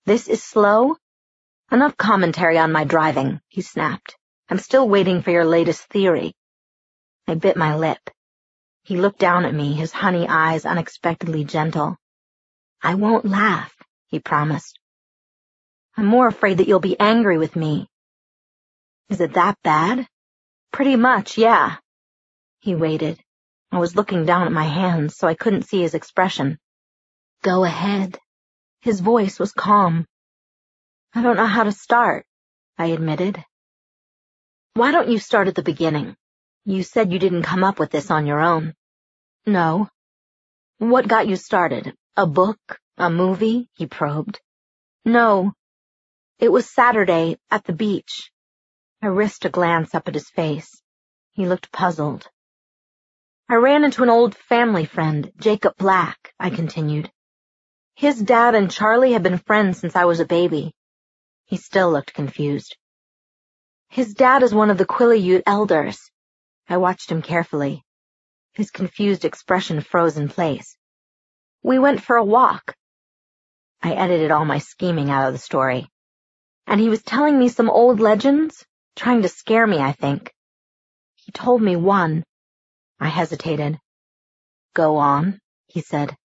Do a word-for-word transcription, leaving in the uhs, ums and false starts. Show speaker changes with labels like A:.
A: This is slow? Enough commentary on my driving, he snapped. I'm still waiting for your latest theory. I bit my lip. He looked down at me, his honey eyes unexpectedly gentle. I won't laugh, he promised. I'm more afraid that you'll be angry with me. Is it that bad? Pretty much, yeah. He waited. I was looking down at my hands, so I couldn't see his expression. Go ahead. His voice was calm. I don't know how to start, I admitted. Why don't you start at the beginning? You said you didn't come up with this on your own. No. What got you started? A book? A movie? He probed. No. It was Saturday, at the beach. I risked a glance up at his face. He looked puzzled. I ran into an old family friend, Jacob Black, I continued. His dad and Charlie have been friends since I was a baby. He still looked confused. His dad is one of the Quileute elders. I watched him carefully. His confused expression froze in place. We went for a walk. I edited all my scheming out of the story. And he was telling me some old legends, trying to scare me, I think. He told me one. I hesitated. Go on, he said.